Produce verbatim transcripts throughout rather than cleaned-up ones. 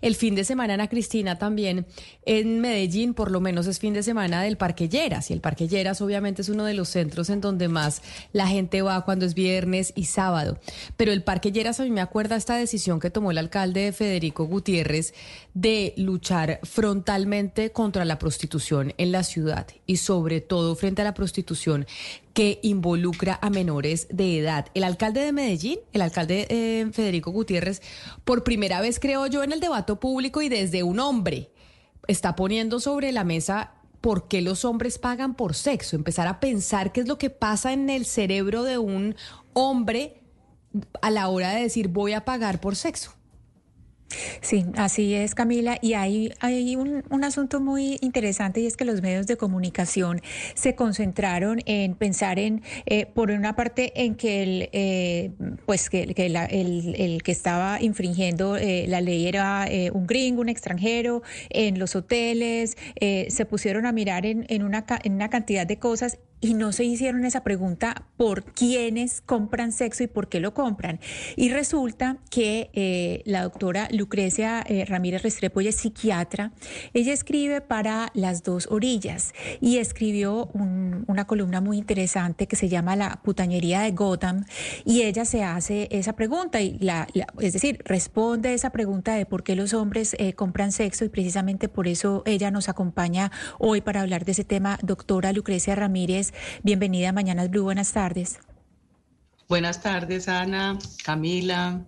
el fin de semana, Ana Cristina, también en Medellín, por lo menos es fin de semana del Parque Lleras, y el Parque Lleras obviamente es uno de los centros en donde más la gente va cuando es viernes y sábado. Pero el Parque Lleras, a mí me acuerda esta decisión que tomó el alcalde Federico Gutiérrez de luchar frontalmente contra la prostitución en la ciudad y sobre todo frente a la prostitución que involucra a menores de edad. El alcalde de Medellín, el alcalde eh, Federico Gutiérrez, por primera vez, creo yo, en el debate público y desde un hombre, está poniendo sobre la mesa por qué los hombres pagan por sexo, empezar a pensar qué es lo que pasa en el cerebro de un hombre a la hora de decir voy a pagar por sexo. Sí, así es, Camila, y hay, hay un, un asunto muy interesante, y es que los medios de comunicación se concentraron en pensar en, eh, por una parte, en que el, eh, pues que, que la, el, el que estaba infringiendo eh, la ley era eh, un gringo, un extranjero, en los hoteles, eh, se pusieron a mirar en, en, una, en una cantidad de cosas, y no se hicieron esa pregunta por quiénes compran sexo y por qué lo compran. Y resulta que eh, la doctora Lucrecia eh, Ramírez Restrepo, ella es psiquiatra, ella escribe para Las Dos Orillas y escribió un, una columna muy interesante que se llama La putañería de Gotham, y ella se hace esa pregunta, y la, la, es decir, responde esa pregunta de por qué los hombres eh, compran sexo, y precisamente por eso ella nos acompaña hoy para hablar de ese tema. Doctora Lucrecia Ramírez, bienvenida a Mañanas Blue, buenas tardes. Buenas tardes, Ana, Camila,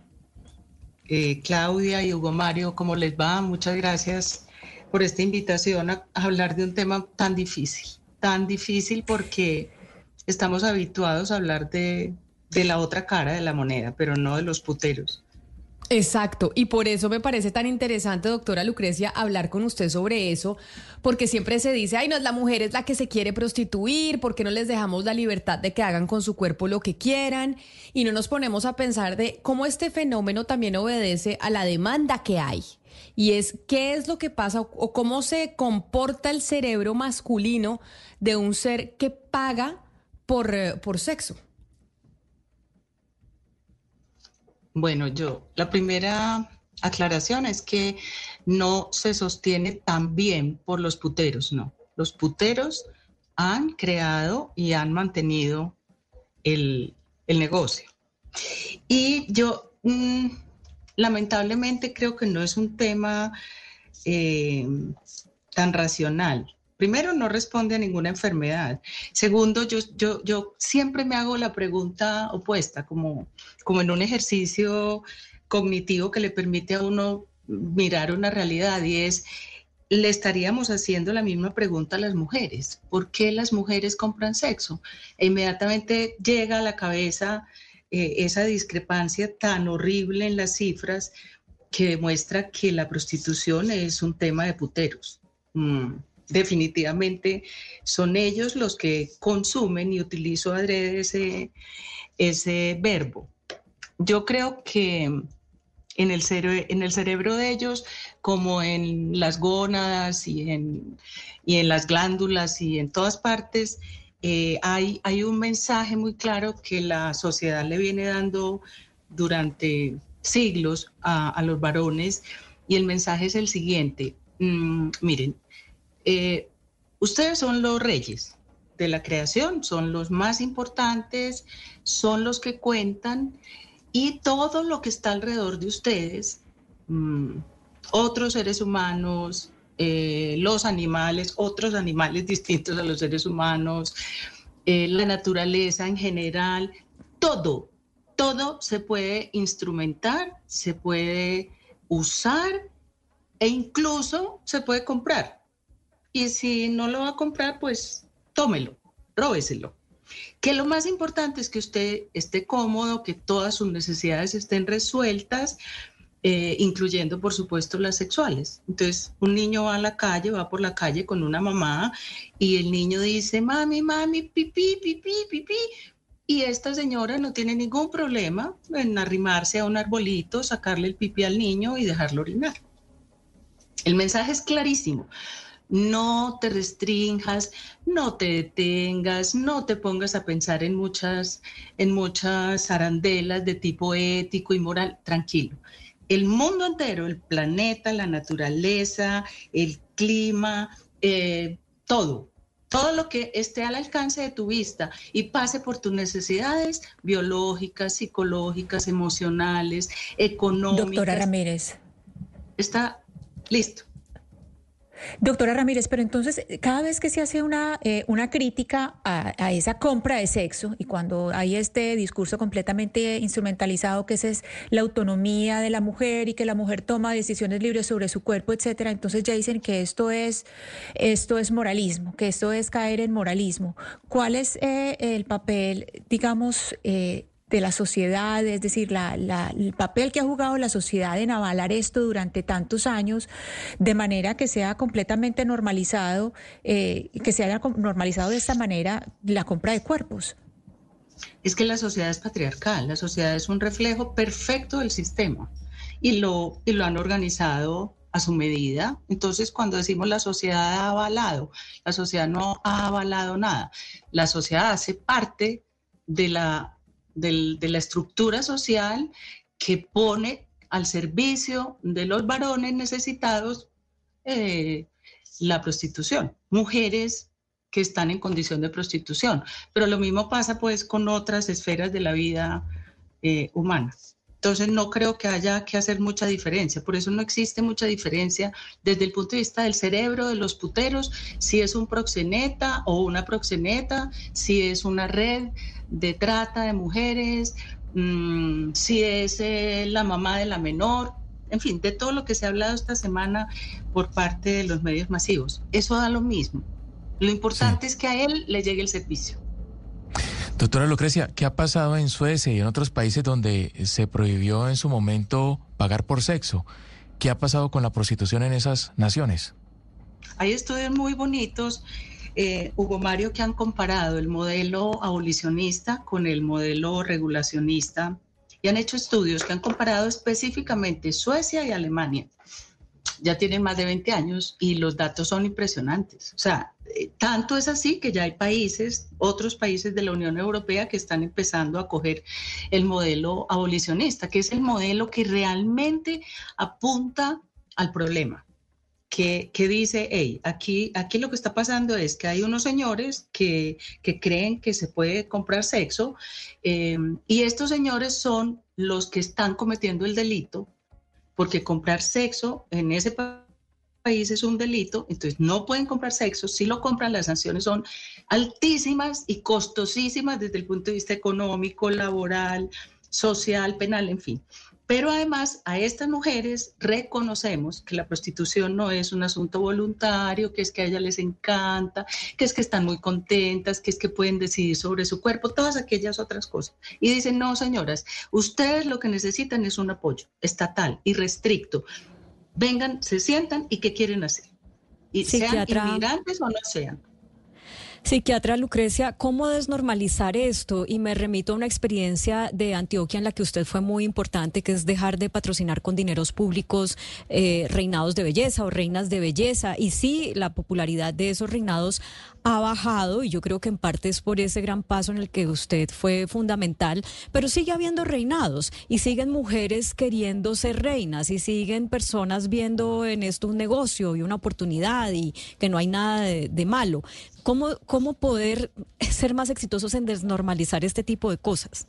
eh, Claudia y Hugo Mario, ¿cómo les va? Muchas gracias por esta invitación a, a hablar de un tema tan difícil, tan difícil porque estamos habituados a hablar de, de la otra cara de la moneda, pero no de los puteros. Exacto, y por eso me parece tan interesante, doctora Lucrecia, hablar con usted sobre eso, porque siempre se dice, ay, no, es la mujer es la que se quiere prostituir, ¿por qué no les dejamos la libertad de que hagan con su cuerpo lo que quieran? Y no nos ponemos a pensar de cómo este fenómeno también obedece a la demanda que hay. Y es qué es lo que pasa o cómo se comporta el cerebro masculino de un ser que paga por, por sexo. Bueno, yo, la primera aclaración es que no se sostiene tan bien por los puteros, no. Los puteros han creado y han mantenido el, el negocio. Y yo, mmm, lamentablemente, creo que no es un tema eh, tan racional. Primero, no responde a ninguna enfermedad. Segundo, yo, yo, yo siempre me hago la pregunta opuesta, como, como en un ejercicio cognitivo que le permite a uno mirar una realidad, y es, le estaríamos haciendo la misma pregunta a las mujeres. ¿Por qué las mujeres compran sexo? E inmediatamente llega a la cabeza eh, esa discrepancia tan horrible en las cifras que demuestra que la prostitución es un tema de puteros. Mm. Definitivamente son ellos los que consumen, y utilizo adrede ese, ese verbo. Yo creo que en el, cere- en el cerebro de ellos, como en las gónadas y en, y en las glándulas y en todas partes, eh, hay, hay un mensaje muy claro que la sociedad le viene dando durante siglos a, a los varones, y el mensaje es el siguiente. Mm, miren, Eh, ustedes son los reyes de la creación, son los más importantes, son los que cuentan, y todo lo que está alrededor de ustedes, mmm, otros seres humanos, eh, los animales, otros animales distintos a los seres humanos, eh, la naturaleza en general, todo, todo se puede instrumentar, se puede usar e incluso se puede comprar. Y si no lo va a comprar, pues tómelo, róbeselo. Que lo más importante es que usted esté cómodo, que todas sus necesidades estén resueltas, eh, incluyendo, por supuesto, las sexuales. Entonces, un niño va a la calle, va por la calle con una mamá, y el niño dice, mami, mami, pipí, pipí, pipí. Y esta señora no tiene ningún problema en arrimarse a un arbolito, sacarle el pipí al niño y dejarlo orinar. El mensaje es clarísimo. No te restrinjas, no te detengas, no te pongas a pensar en muchas, en muchas arandelas de tipo ético y moral. Tranquilo. el mundo entero, el planeta, la naturaleza, el clima, eh, todo. Todo lo que esté al alcance de tu vista y pase por tus necesidades biológicas, psicológicas, emocionales, económicas. Doctora Ramírez. Está listo. Doctora Ramírez, pero entonces cada vez que se hace una, eh, una crítica a, a esa compra de sexo y cuando hay este discurso completamente instrumentalizado que esa es la autonomía de la mujer y que la mujer toma decisiones libres sobre su cuerpo, etcétera, entonces ya dicen que esto es, esto es moralismo, que esto es caer en moralismo. ¿Cuál es eh, el papel, digamos, eh, de la sociedad, es decir, la, la, el papel que ha jugado la sociedad en avalar esto durante tantos años, de manera que sea completamente normalizado, eh, que se haya normalizado de esta manera la compra de cuerpos? Es que la sociedad es patriarcal, la sociedad es un reflejo perfecto del sistema y lo, y lo han organizado a su medida. Entonces, cuando decimos la sociedad ha avalado, la sociedad no ha avalado nada. La sociedad hace parte de la Del, de la estructura social que pone al servicio de los varones necesitados eh, la prostitución, mujeres que están en condición de prostitución. Pero lo mismo pasa pues con otras esferas de la vida eh, humana. Entonces no creo que haya que hacer mucha diferencia, por eso no existe mucha diferencia desde el punto de vista del cerebro de los puteros, si es un proxeneta o una proxeneta, si es una red de trata de mujeres, mmm, si es eh, la mamá de la menor, en fin, de todo lo que se ha hablado esta semana por parte de los medios masivos. Eso da lo mismo. Lo importante sí. es que a él le llegue el servicio. Doctora Lucrecia, ¿qué ha pasado en Suecia y en otros países donde se prohibió en su momento pagar por sexo? ¿Qué ha pasado con la prostitución en esas naciones? Hay estudios muy bonitos, eh, Hugo Mario, que han comparado el modelo abolicionista con el modelo regulacionista y han hecho estudios que han comparado específicamente Suecia y Alemania. Ya tienen más de veinte años y los datos son impresionantes. O sea, eh, tanto es así que ya hay países, otros países de la Unión Europea que están empezando a coger el modelo abolicionista, que es el modelo que realmente apunta al problema. Que, que dice, hey, aquí, aquí lo que está pasando es que hay unos señores que, que creen que se puede comprar sexo eh, y estos señores son los que están cometiendo el delito, porque comprar sexo en ese país es un delito, entonces no pueden comprar sexo. Si lo compran, las sanciones son altísimas y costosísimas desde el punto de vista económico, laboral, social, penal, en fin. Pero además a estas mujeres reconocemos que la prostitución no es un asunto voluntario, que es que a ellas les encanta, que es que están muy contentas, que es que pueden decidir sobre su cuerpo, todas aquellas otras cosas. Y dicen, no señoras, ustedes lo que necesitan es un apoyo estatal y restricto. Vengan, se sientan y ¿qué quieren hacer? Y sean inmigrantes o no sean. Psiquiatra Lucrecia, ¿cómo desnormalizar esto? Y me remito a una experiencia de Antioquia en la que usted fue muy importante, que es dejar de patrocinar con dineros públicos eh, reinados de belleza o reinas de belleza. Y sí, la popularidad de esos reinados ha bajado y yo creo que en parte es por ese gran paso en el que usted fue fundamental, pero sigue habiendo reinados y siguen mujeres queriendo ser reinas y siguen personas viendo en esto un negocio y una oportunidad y que no hay nada de, de malo. ¿Cómo, ¿Cómo poder ser más exitosos en desnormalizar este tipo de cosas?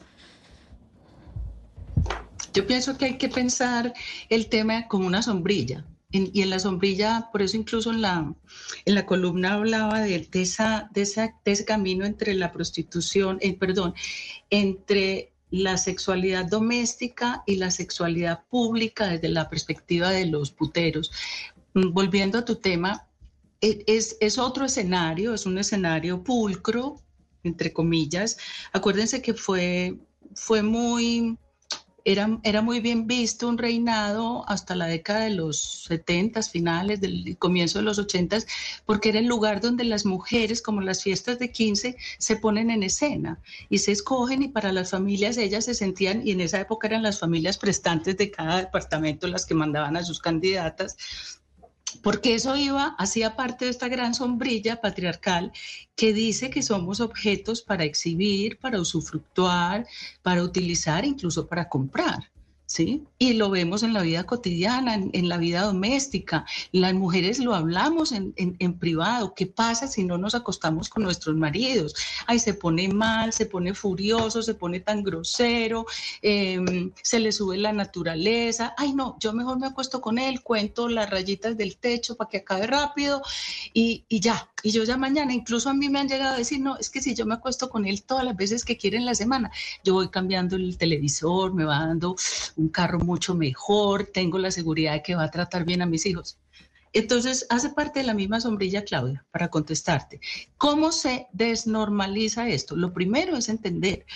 Yo pienso que hay que pensar el tema como una sombrilla. En, y en la sombrilla, por eso incluso en la, en la columna hablaba de, de, esa, de, esa, de ese camino entre la prostitución, eh, perdón, entre la sexualidad doméstica y la sexualidad pública desde la perspectiva de los puteros. Volviendo a tu tema, Es, es otro escenario, es un escenario pulcro, entre comillas. Acuérdense que fue, fue muy, era, era muy bien visto un reinado hasta la década de los setentas, finales del comienzo de los ochentas, porque era el lugar donde las mujeres, como las fiestas de quince, se ponen en escena y se escogen, y para las familias ellas se sentían, y en esa época eran las familias prestantes de cada departamento las que mandaban a sus candidatas, porque eso iba, hacía parte de esta gran sombrilla patriarcal que dice que somos objetos para exhibir, para usufructuar, para utilizar, incluso para comprar. ¿sí? Y lo vemos en la vida cotidiana, en, en la vida doméstica. Las mujeres lo hablamos en, en, en privado. ¿Qué pasa si no nos acostamos con nuestros maridos? Ay, se pone mal, se pone furioso, se pone tan grosero, eh, se le sube la naturaleza. Ay, no, yo mejor me acuesto con él, cuento las rayitas del techo para que acabe rápido y, y ya. Y yo ya mañana, incluso a mí me han llegado a decir, no, es que si yo me acuesto con él todas las veces que quiere en la semana, yo voy cambiando el televisor, me va dando un carro mucho mejor, tengo la seguridad de que va a tratar bien a mis hijos. Entonces, hace parte de la misma sombrilla, Claudia, para contestarte. ¿Cómo se desnormaliza esto? Lo primero es entender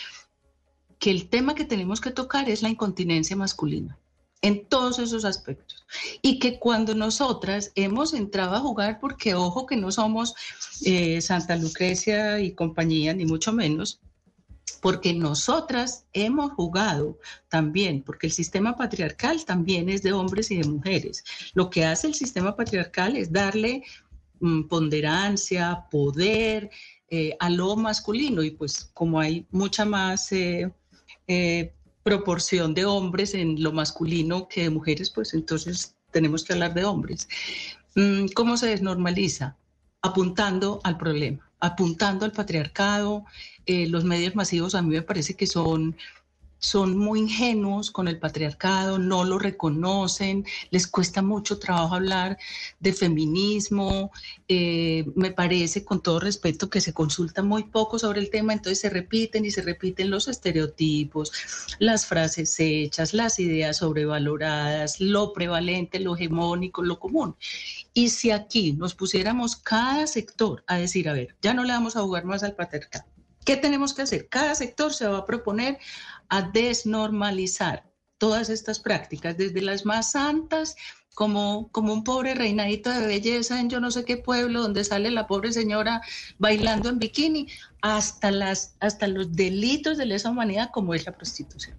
que el tema que tenemos que tocar es la incontinencia masculina, en todos esos aspectos. Y que cuando nosotras hemos entrado a jugar, porque ojo que no somos eh, Santa Lucrecia y compañía, ni mucho menos, porque nosotras hemos jugado también, porque el sistema patriarcal también es de hombres y de mujeres. Lo que hace el sistema patriarcal es darle mm, ponderancia, poder eh, a lo masculino, y pues como hay mucha más eh, eh, proporción de hombres en lo masculino que de mujeres, pues entonces tenemos que hablar de hombres. Mm, ¿Cómo se desnormaliza? Apuntando al problema, apuntando al patriarcado. Eh, los medios masivos a mí me parece que son, son muy ingenuos con el patriarcado, no lo reconocen, les cuesta mucho trabajo hablar de feminismo, eh, me parece, con todo respeto, que se consulta muy poco sobre el tema, entonces se repiten y se repiten los estereotipos, las frases hechas, las ideas sobrevaloradas, lo prevalente, lo hegemónico, lo común. Y si aquí nos pusiéramos cada sector a decir, a ver, ya no le vamos a jugar más al patriarcado, ¿qué tenemos que hacer? Cada sector se va a proponer a desnormalizar todas estas prácticas, desde las más santas, como, como un pobre reinadito de belleza en yo no sé qué pueblo, donde sale la pobre señora bailando en bikini, hasta, las, hasta los delitos de lesa humanidad, como es la prostitución.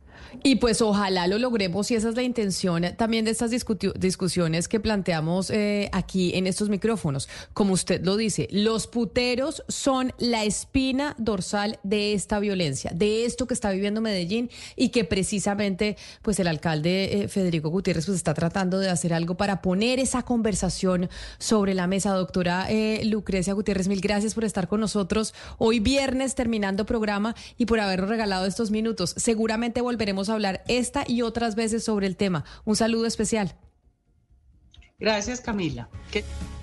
Y pues ojalá lo logremos, y esa es la intención también de estas discusiones que planteamos eh, aquí en estos micrófonos. Como usted lo dice, los puteros son la espina dorsal de esta violencia, de esto que está viviendo Medellín, y que precisamente pues el alcalde eh, Federico Gutiérrez pues está tratando de hacer algo para poner esa conversación sobre la mesa. Doctora eh, Lucrecia Gutiérrez, mil gracias por estar con nosotros hoy viernes terminando programa y por habernos regalado estos minutos. Seguramente volveremos a hablar esta y otras veces sobre el tema. Un saludo especial. Gracias, Camila. ¿Qué?